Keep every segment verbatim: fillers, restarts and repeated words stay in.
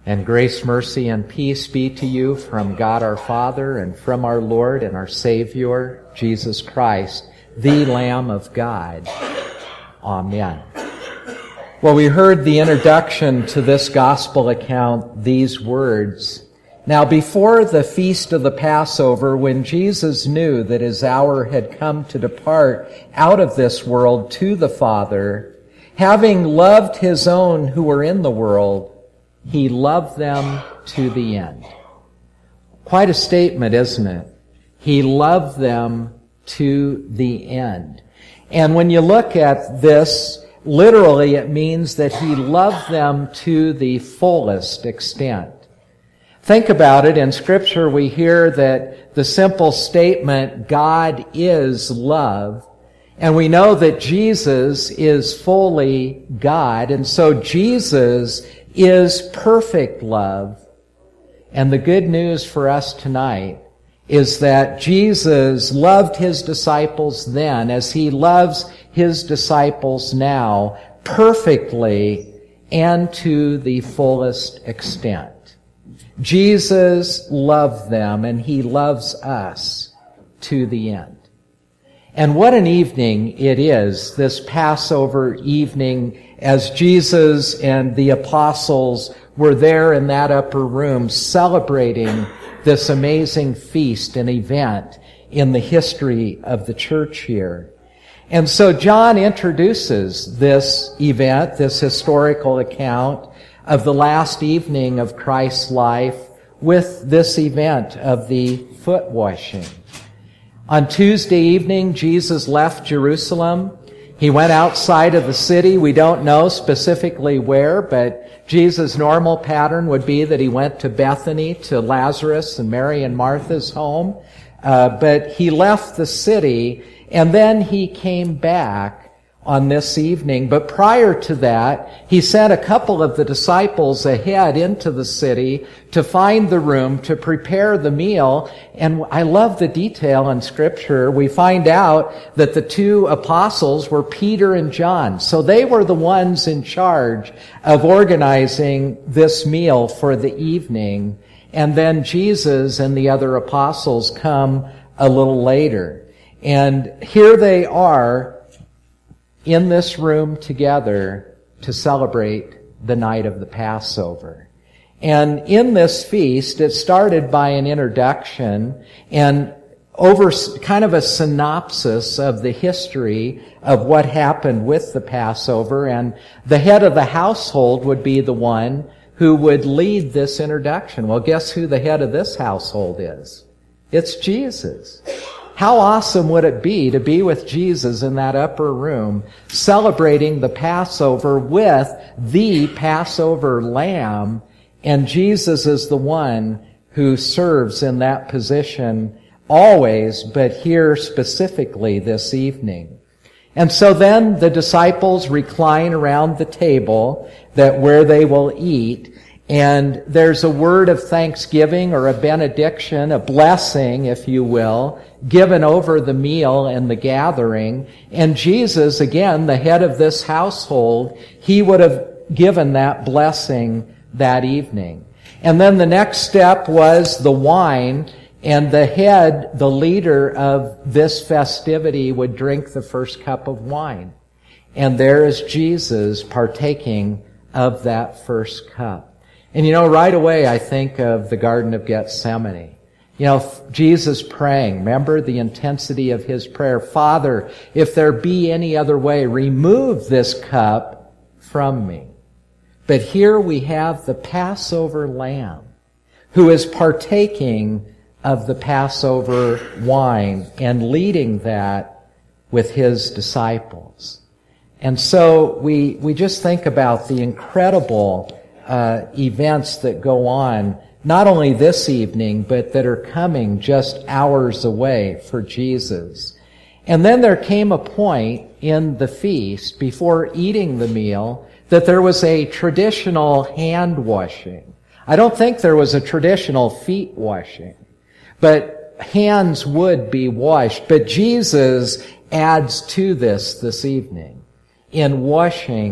And grace, mercy, and peace be to you from God our Father and from our Lord and our Savior, Jesus Christ, the Lamb of God. Amen. Well, we heard the introduction to this gospel account, these words. Now, before the feast of the Passover, when Jesus knew that his hour had come to depart out of this world to the Father, having loved his own who were in the world, he loved them to the end. Quite a statement, isn't it? He loved them to the end. And when you look at this, literally it means that he loved them to the fullest extent. Think about it. In Scripture we hear that the simple statement, God is love, and we know that Jesus is fully God, and so Jesus is perfect love. And the good news for us tonight is that Jesus loved his disciples then as he loves his disciples now perfectly and to the fullest extent. Jesus loved them and he loves us to the end. And what an evening it is, this Passover evening, as Jesus and the apostles were there in that upper room celebrating this amazing feast and event in the history of the church here. And so John introduces this event, this historical account of the last evening of Christ's life with this event of the foot washing. On Tuesday evening, Jesus left Jerusalem. He went outside of the city. We don't know specifically where, but Jesus' normal pattern would be that he went to Bethany, to Lazarus and Mary and Martha's home. Uh, but he left the city, and then he came back on this evening. But prior to that, he sent a couple of the disciples ahead into the city to find the room, to prepare the meal. And I love the detail in Scripture. We find out that the two apostles were Peter and John. So they were the ones in charge of organizing this meal for the evening. And then Jesus and the other apostles come a little later. And here they are in this room together to celebrate the night of the Passover. And in this feast, it started by an introduction and over kind of a synopsis of the history of what happened with the Passover. And the head of the household would be the one who would lead this introduction. Well, guess who the head of this household is? It's Jesus. How awesome would it be to be with Jesus in that upper room, celebrating the Passover with the Passover lamb, and Jesus is the one who serves in that position always, but here specifically this evening. And so then the disciples recline around the table that where they will eat, and there's a word of thanksgiving or a benediction, a blessing, if you will, given over the meal and the gathering. And Jesus, again, the head of this household, he would have given that blessing that evening. And then the next step was the wine, and the head, the leader of this festivity, would drink the first cup of wine. And there is Jesus partaking of that first cup. And you know, right away I think of the Garden of Gethsemane. You know, Jesus praying. Remember the intensity of his prayer. Father, if there be any other way, remove this cup from me. But here we have the Passover lamb who is partaking of the Passover wine and leading that with his disciples. And so we, we just think about the incredible uh, events that go on, not only this evening, but that are coming just hours away for Jesus. And then there came a point in the feast, before eating the meal, that there was a traditional hand washing. I don't think there was a traditional feet washing, but hands would be washed. But Jesus adds to this this evening in washing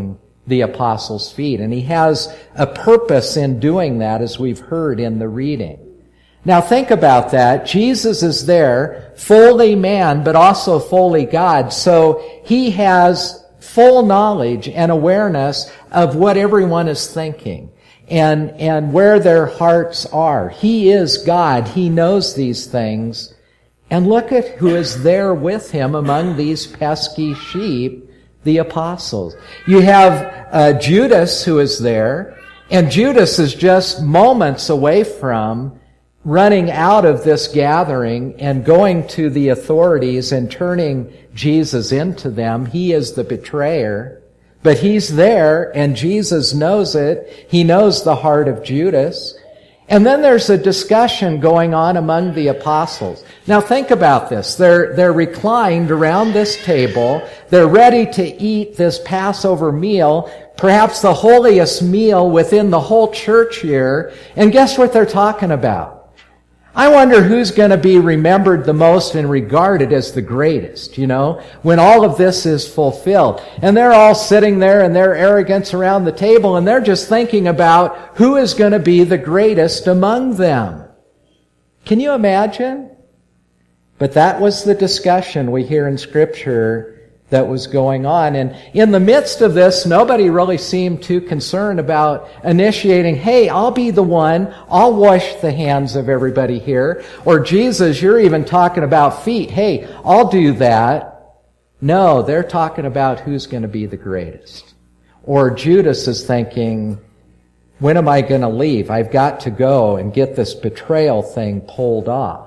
the apostles' feet. And he has a purpose in doing that, as we've heard in the reading. Now think about that. Jesus is there, fully man, but also fully God. So he has full knowledge and awareness of what everyone is thinking and, and where their hearts are. He is God. He knows these things. And look at who is there with him among these pesky sheep, the apostles. You have uh, Judas who is there, and Judas is just moments away from running out of this gathering and going to the authorities and turning Jesus into them. He is the betrayer, but he's there and Jesus knows it. He knows the heart of Judas. And then there's a discussion going on among the apostles. Now think about this. They're, they're reclined around this table. They're ready to eat this Passover meal, perhaps the holiest meal within the whole church year. And guess what they're talking about? I wonder who's going to be remembered the most and regarded as the greatest, you know, when all of this is fulfilled. And they're all sitting there in their arrogance around the table, and they're just thinking about who is going to be the greatest among them. Can you imagine? But that was the discussion we hear in Scripture that was going on. And in the midst of this, nobody really seemed too concerned about initiating, hey, I'll be the one, I'll wash the hands of everybody here. Or Jesus, you're even talking about feet. Hey, I'll do that. No, they're talking about who's going to be the greatest. Or Judas is thinking, when am I going to leave? I've got to go and get this betrayal thing pulled off.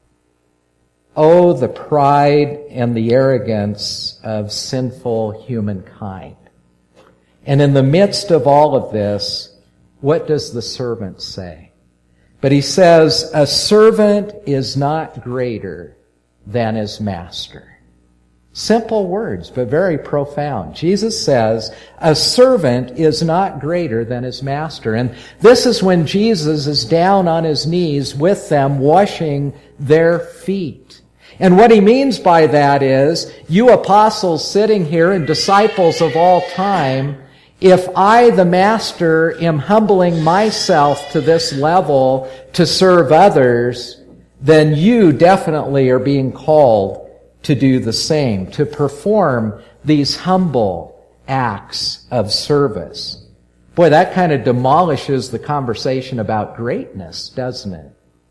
Oh, the pride and the arrogance of sinful humankind. And in the midst of all of this, what does the servant say? But he says, a servant is not greater than his master. Simple words, but very profound. Jesus says, a servant is not greater than his master. And this is when Jesus is down on his knees with them, washing their feet. And what he means by that is, you apostles sitting here and disciples of all time, if I, the master, am humbling myself to this level to serve others, then you definitely are being called to do the same, to perform these humble acts of service. Boy, that kind of demolishes the conversation about greatness, doesn't it?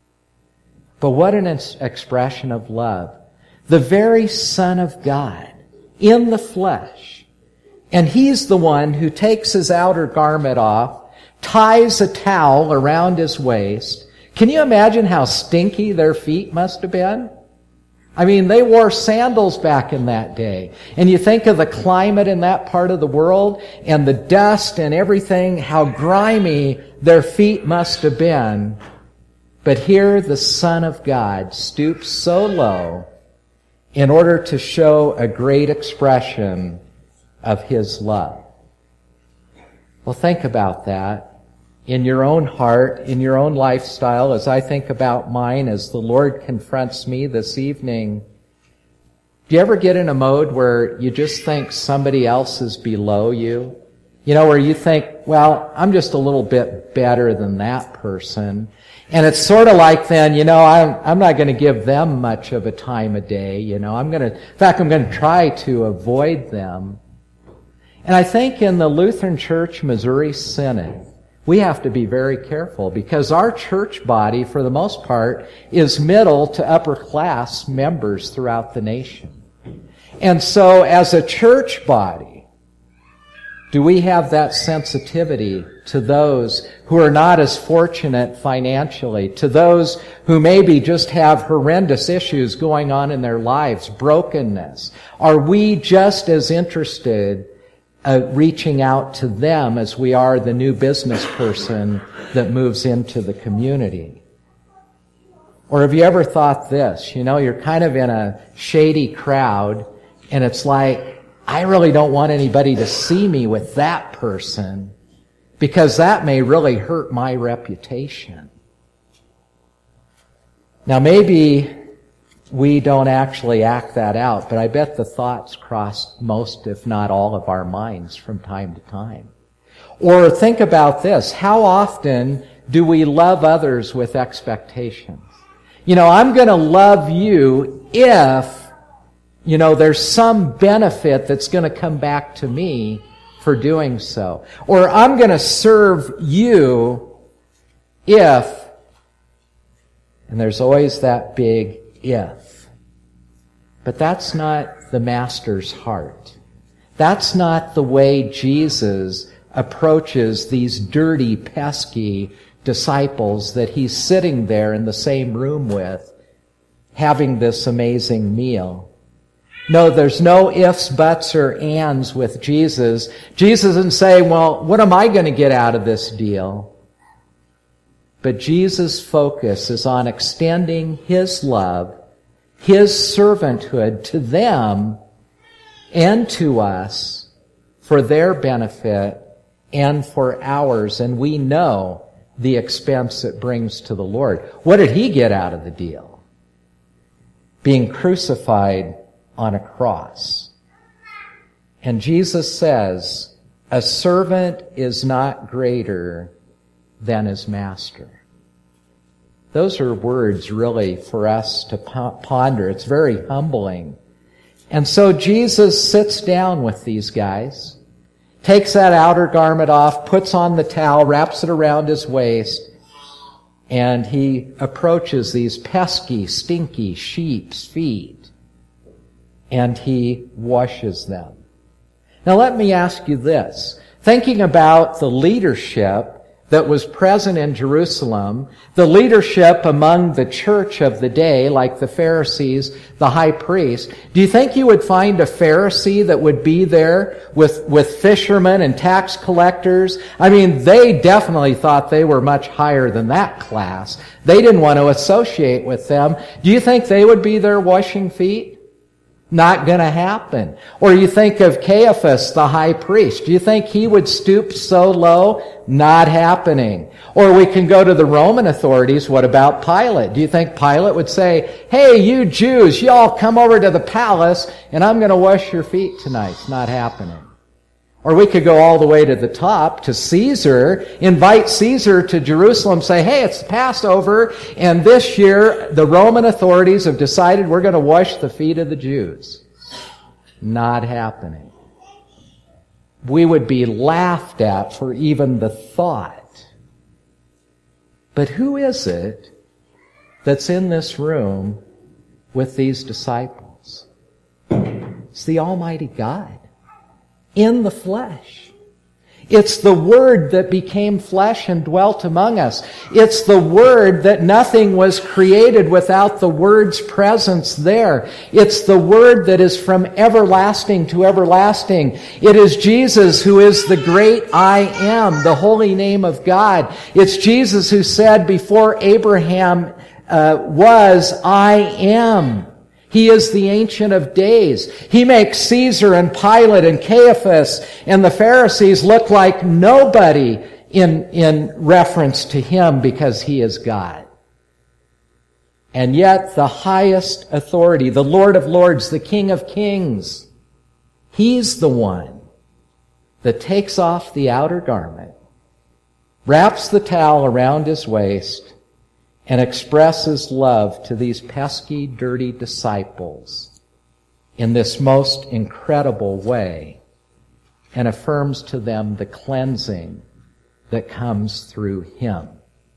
But what an expression of love. The very Son of God in the flesh. And he's the one who takes his outer garment off, ties a towel around his waist. Can you imagine how stinky their feet must have been? I mean, they wore sandals back in that day. And you think of the climate in that part of the world and the dust and everything, how grimy their feet must have been. But here the Son of God stoops so low in order to show a great expression of his love. Well, think about that in your own heart, in your own lifestyle, as I think about mine, as the Lord confronts me this evening. Do you ever get in a mode where you just think somebody else is below you? You know, where you think, well, I'm just a little bit better than that person. And it's sort of like then, you know, I'm, I'm not going to give them much of a time of day, you know. I'm going to, in fact, I'm going to try to avoid them. And I think in the Lutheran Church Missouri Synod, we have to be very careful because our church body, for the most part, is middle to upper class members throughout the nation. And so as a church body, do we have that sensitivity to those who are not as fortunate financially, to those who maybe just have horrendous issues going on in their lives, brokenness? Are we just as interested uh, reaching out to them as we are the new business person that moves into the community? Or have you ever thought this? You know, you're kind of in a shady crowd, and it's like, I really don't want anybody to see me with that person because that may really hurt my reputation. Now maybe we don't actually act that out, but I bet the thoughts cross most, if not all, of our minds from time to time. Or think about this. How often do we love others with expectations? You know, I'm going to love you if, you know, there's some benefit that's going to come back to me for doing so. Or I'm going to serve you if, and there's always that big if. But that's not the Master's heart. That's not the way Jesus approaches these dirty, pesky disciples that he's sitting there in the same room with, having this amazing meal. No, there's no ifs, buts, or ands with Jesus. Jesus isn't saying, well, what am I going to get out of this deal? But Jesus' focus is on extending his love, his servanthood to them and to us for their benefit and for ours. And we know the expense it brings to the Lord. What did he get out of the deal? Being crucified on a cross. And Jesus says, a servant is not greater than his master. Those are words really for us to ponder. It's very humbling. And so Jesus sits down with these guys, takes that outer garment off, puts on the towel, wraps it around his waist, and he approaches these pesky, stinky sheep's feet, and he washes them. Now let me ask you this. Thinking about the leadership that was present in Jerusalem, the leadership among the church of the day, like the Pharisees, the high priest, do you think you would find a Pharisee that would be there with, with fishermen and tax collectors? I mean, they definitely thought they were much higher than that class. They didn't want to associate with them. Do you think they would be there washing feet? Not going to happen. Or you think of Caiaphas, the high priest. Do you think he would stoop so low? Not happening. Or we can go to the Roman authorities. What about Pilate? Do you think Pilate would say, hey, you Jews, y'all come over to the palace and I'm going to wash your feet tonight? It's not happening. Or we could go all the way to the top, to Caesar, invite Caesar to Jerusalem, say, hey, it's Passover, and this year the Roman authorities have decided we're going to wash the feet of the Jews. Not happening. We would be laughed at for even the thought. But who is it that's in this room with these disciples? It's the Almighty God. In the flesh. It's the Word that became flesh and dwelt among us. It's the Word that nothing was created without the Word's presence there. It's the Word that is from everlasting to everlasting. It is Jesus who is the great I am, the holy name of God. It's Jesus who said before Abraham uh, was, I am. He is the Ancient of Days. He makes Caesar and Pilate and Caiaphas and the Pharisees look like nobody in, in reference to him because he is God. And yet the highest authority, the Lord of Lords, the King of Kings, he's the one that takes off the outer garment, wraps the towel around his waist, and expresses love to these pesky, dirty disciples in this most incredible way and affirms to them the cleansing that comes through him.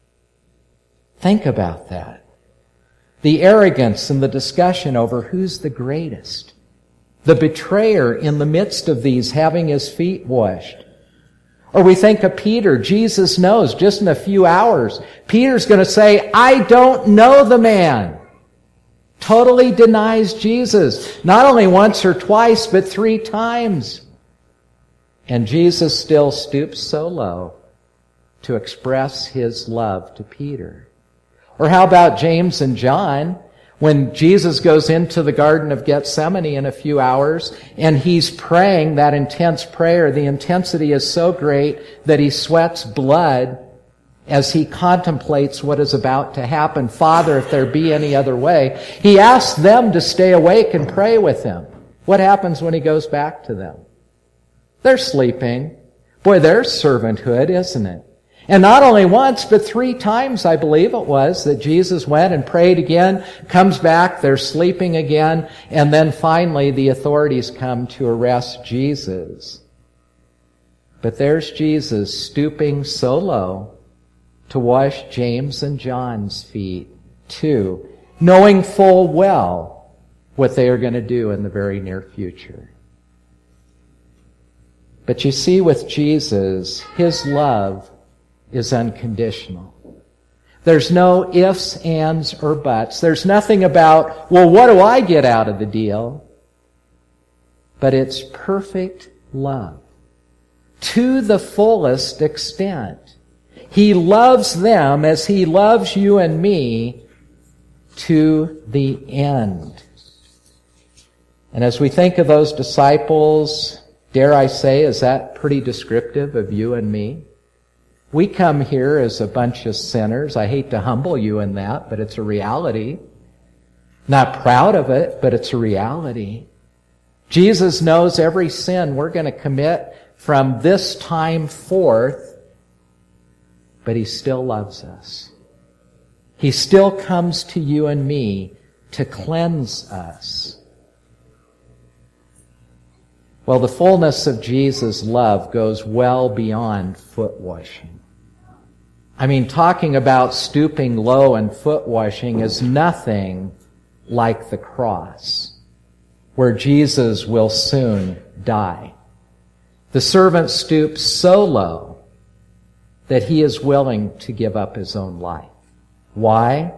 Think about that. The arrogance and the discussion over who's the greatest. The betrayer in the midst of these having his feet washed. Or we think of Peter. Jesus knows just in a few hours, Peter's going to say, I don't know the man. Totally denies Jesus. Not only once or twice, but three times. And Jesus still stoops so low to express his love to Peter. Or how about James and John? When Jesus goes into the Garden of Gethsemane in a few hours and he's praying that intense prayer, the intensity is so great that he sweats blood. as he contemplates what is about to happen. Father, if there be any other way. He asks them to stay awake and pray with him. What happens when he goes back to them? They're sleeping. Boy, there's servanthood, isn't it? And not only once, but three times, I believe it was, that Jesus went and prayed again, comes back, they're sleeping again, and then finally the authorities come to arrest Jesus. But there's Jesus stooping so low to wash James and John's feet, too, knowing full well what they are going to do in the very near future. But you see, with Jesus, his love is unconditional. There's no ifs, ands, or buts. There's nothing about, well, what do I get out of the deal? But it's perfect love to the fullest extent. He loves them as he loves you and me to the end. And as we think of those disciples, dare I say, is that pretty descriptive of you and me? We come here as a bunch of sinners. I hate to humble you in that, but it's a reality. Not proud of it, but it's a reality. Jesus knows every sin we're going to commit from this time forth, but he still loves us. He still comes to you and me to cleanse us. Well, the fullness of Jesus' love goes well beyond foot washing. I mean, talking about stooping low and foot washing is nothing like the cross, where Jesus will soon die. The servant stoops so low that he is willing to give up his own life. Why?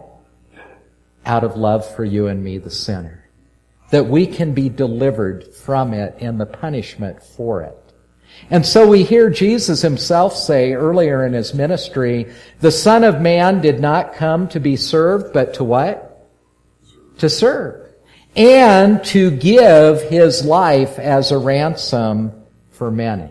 Out of love for you and me, the sinner. That we can be delivered from it and the punishment for it. And so we hear Jesus himself say earlier in his ministry, the Son of Man did not come to be served, but to what? To serve. And to give his life as a ransom for many.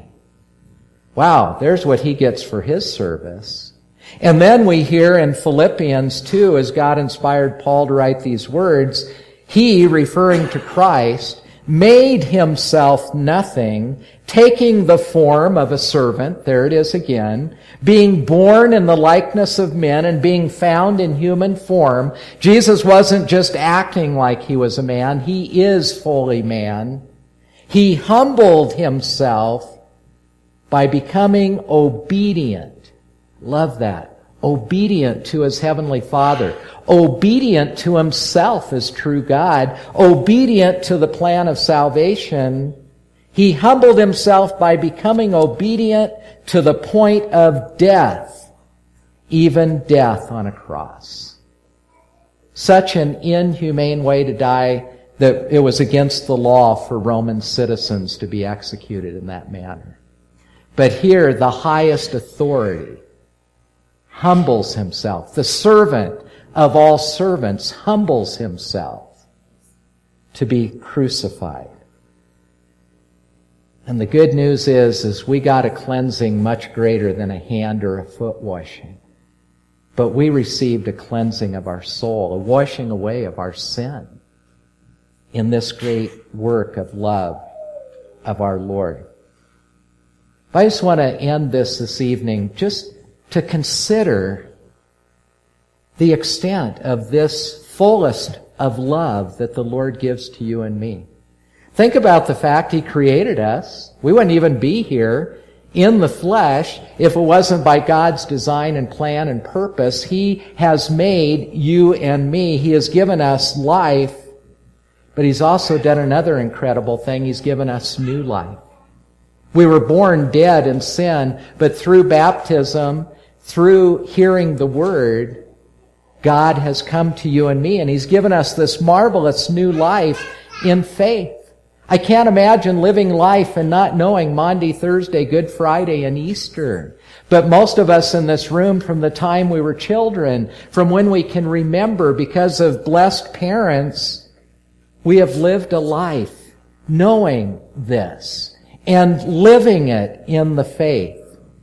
Wow, there's what he gets for his service. And then we hear in Philippians two, as God inspired Paul to write these words, he, referring to Christ, made himself nothing, taking the form of a servant, there it is again, being born in the likeness of men and being found in human form. Jesus wasn't just acting like he was a man, he is fully man. He humbled himself by becoming obedient. Love that. Obedient to his heavenly Father. Obedient to himself as true God. Obedient to the plan of salvation. He humbled himself by becoming obedient to the point of death. Even death on a cross. Such an inhumane way to die that it was against the law for Roman citizens to be executed in that manner. But here, the highest authority humbles himself. The servant of all servants humbles himself to be crucified. And the good news is, is we got a cleansing much greater than a hand or a foot washing. But we received a cleansing of our soul, a washing away of our sin in this great work of love of our Lord. I just want to end this this evening just to consider the extent of this fullest of love that the Lord gives to you and me. Think about the fact he created us. We wouldn't even be here in the flesh if it wasn't by God's design and plan and purpose. He has made you and me. He has given us life, but he's also done another incredible thing. He's given us new life. We were born dead in sin, but through baptism, through hearing the Word, God has come to you and me, and he's given us this marvelous new life in faith. I can't imagine living life and not knowing Maundy, Thursday, Good Friday, and Easter. But most of us in this room, from the time we were children, from when we can remember, because of blessed parents, we have lived a life knowing this and living it in the faith.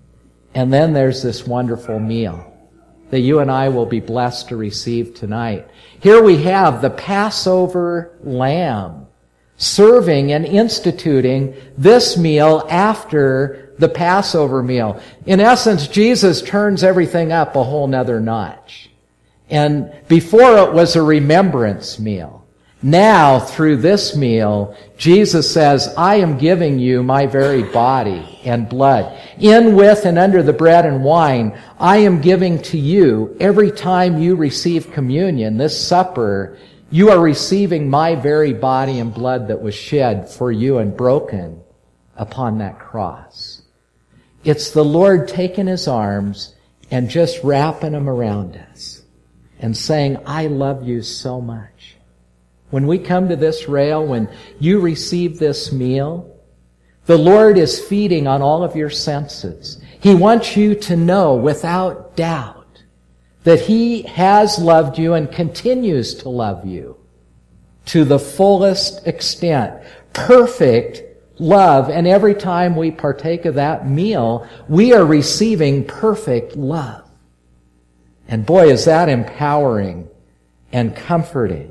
And then there's this wonderful meal that you and I will be blessed to receive tonight. Here we have the Passover lamb serving and instituting this meal after the Passover meal. In essence, Jesus turns everything up a whole nother notch. And before it was a remembrance meal. Now, through this meal, Jesus says, I am giving you my very body and blood. In, with, and under the bread and wine, I am giving to you, every time you receive communion, this supper, you are receiving my very body and blood that was shed for you and broken upon that cross. It's the Lord taking His arms and just wrapping them around us and saying, I love you so much. When we come to this rail, when you receive this meal, the Lord is feeding on all of your senses. He wants you to know without doubt that He has loved you and continues to love you to the fullest extent. Perfect love. And every time we partake of that meal, we are receiving perfect love. And boy, is that empowering and comforting.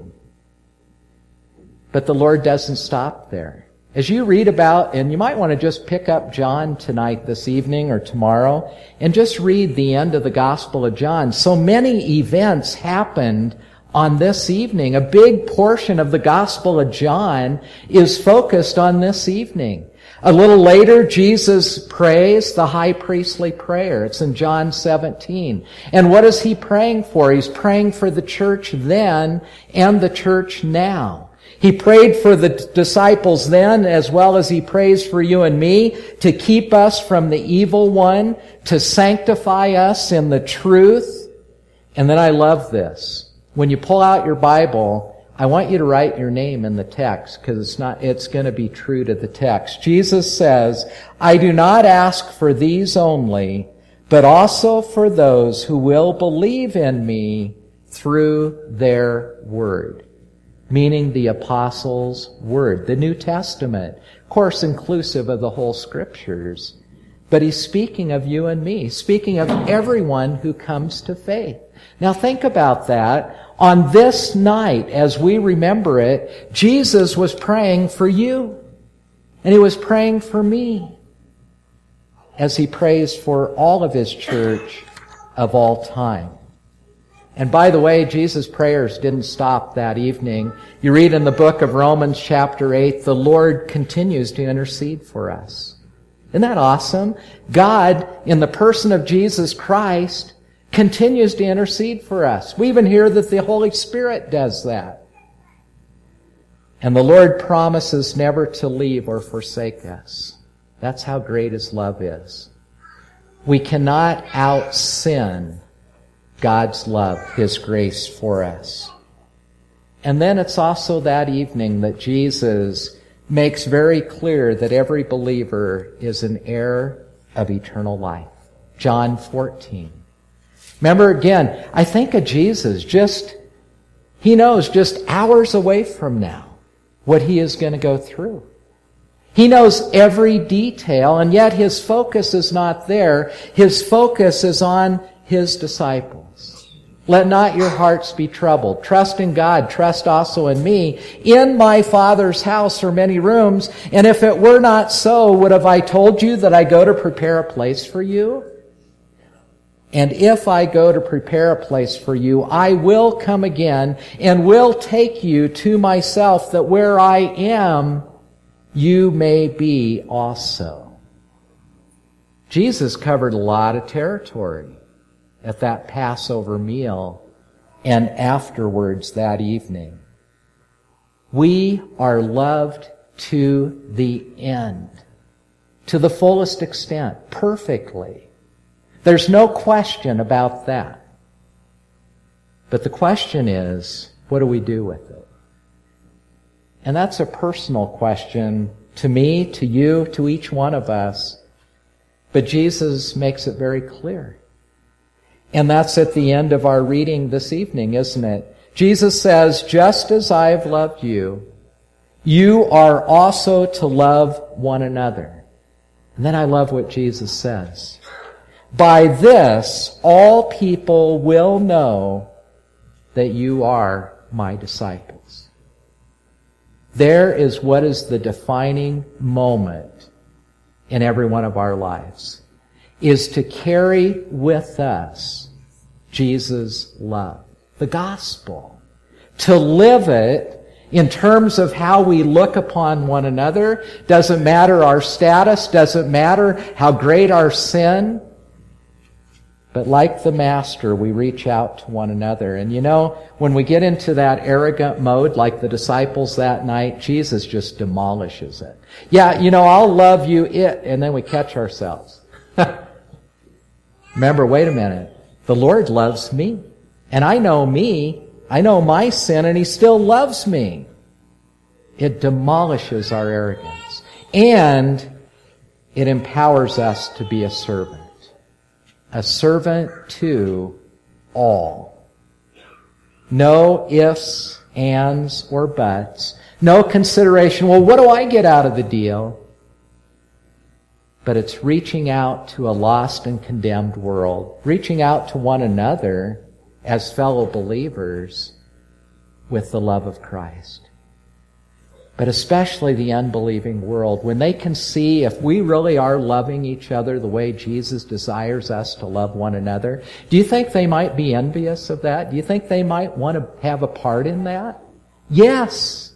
But the Lord doesn't stop there. As you read about, and you might want to just pick up John tonight, this evening, or tomorrow, and just read the end of the Gospel of John. So many events happened on this evening. A big portion of the Gospel of John is focused on this evening. A little later, Jesus prays the high priestly prayer. It's in John seventeen. And what is He praying for? He's praying for the church then and the church now. He prayed for the disciples then, as well as He prays for you and me, to keep us from the evil one, to sanctify us in the truth. And then I love this. When you pull out your Bible, I want you to write your name in the text, because it's not, it's going to be true to the text. Jesus says, I do not ask for these only, but also for those who will believe in me through their word. Meaning the apostles' word, the New Testament, of course inclusive of the whole Scriptures. But He's speaking of you and me, speaking of everyone who comes to faith. Now think about that. On this night, as we remember it, Jesus was praying for you. And He was praying for me. As He prays for all of His church of all time. And by the way, Jesus' prayers didn't stop that evening. You read in the book of Romans chapter eight, the Lord continues to intercede for us. Isn't that awesome? God, in the person of Jesus Christ, continues to intercede for us. We even hear that the Holy Spirit does that. And the Lord promises never to leave or forsake us. That's how great His love is. We cannot out-sin God's love, His grace for us. And then it's also that evening that Jesus makes very clear that every believer is an heir of eternal life. John fourteen. Remember again, I think of Jesus just, He knows just hours away from now what He is going to go through. He knows every detail, and yet His focus is not there. His focus is on His disciples. Let not your hearts be troubled. Trust in God. Trust also in me. In my Father's house are many rooms, and if it were not so, would have I told you that I go to prepare a place for you? And if I go to prepare a place for you, I will come again and will take you to myself, that where I am, you may be also. Jesus covered a lot of territory at that Passover meal and afterwards that evening. We are loved to the end, to the fullest extent, perfectly. There's no question about that. But the question is, what do we do with it? And that's a personal question to me, to you, to each one of us. But Jesus makes it very clear. And that's at the end of our reading this evening, isn't it? Jesus says, just as I have loved you, you are also to love one another. And then I love what Jesus says. By this, all people will know that you are my disciples. There is what is the defining moment in every one of our lives, is to carry with us Jesus' love, the gospel, to live it in terms of how we look upon one another. Doesn't matter our status, doesn't matter how great our sin, but like the Master, we reach out to one another. And you know, when we get into that arrogant mode, like the disciples that night, Jesus just demolishes it. Yeah, you know, I'll love you, it, and then we catch ourselves. Remember, wait a minute. The Lord loves me. And I know me. I know my sin, and He still loves me. It demolishes our arrogance. And it empowers us to be a servant. A servant to all. No ifs, ands, or buts. No consideration, well, what do I get out of the deal? But it's reaching out to a lost and condemned world. Reaching out to one another as fellow believers with the love of Christ. But especially the unbelieving world, when they can see if we really are loving each other the way Jesus desires us to love one another, do you think they might be envious of that? Do you think they might want to have a part in that? Yes.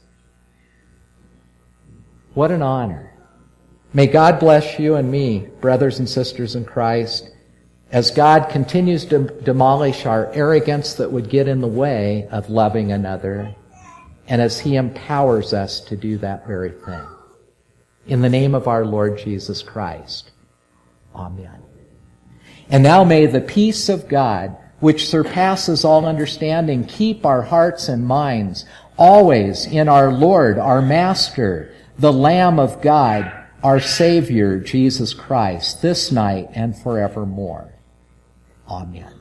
What an honor. May God bless you and me, brothers and sisters in Christ, as God continues to demolish our arrogance that would get in the way of loving another, and as He empowers us to do that very thing. In the name of our Lord Jesus Christ. Amen. And now may the peace of God, which surpasses all understanding, keep our hearts and minds always in our Lord, our Master, the Lamb of God, our Savior, Jesus Christ, this night and forevermore. Amen.